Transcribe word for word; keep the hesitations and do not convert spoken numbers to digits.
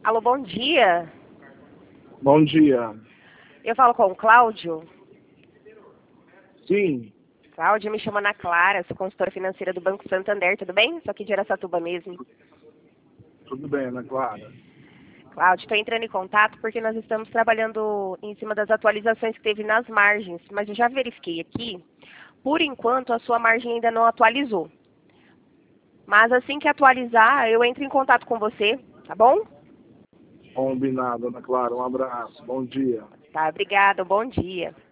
Alô, bom dia. Bom dia. Eu falo com o Cláudio. Sim, Cláudio, me chamo Ana Clara, sou consultora financeira do Banco Santander, tudo bem? Sou aqui de Araçatuba mesmo. tudo bem, Ana Clara. Cláudio, estou entrando em contato porque nós estamos trabalhando em cima das atualizações que teve nas margens, mas eu já verifiquei aqui, por enquanto a sua margem ainda não atualizou. Mas assim que atualizar, eu entro em contato com você, tá bom? Combinado, Ana Clara. Um abraço. Bom dia. Tá, obrigada, bom dia.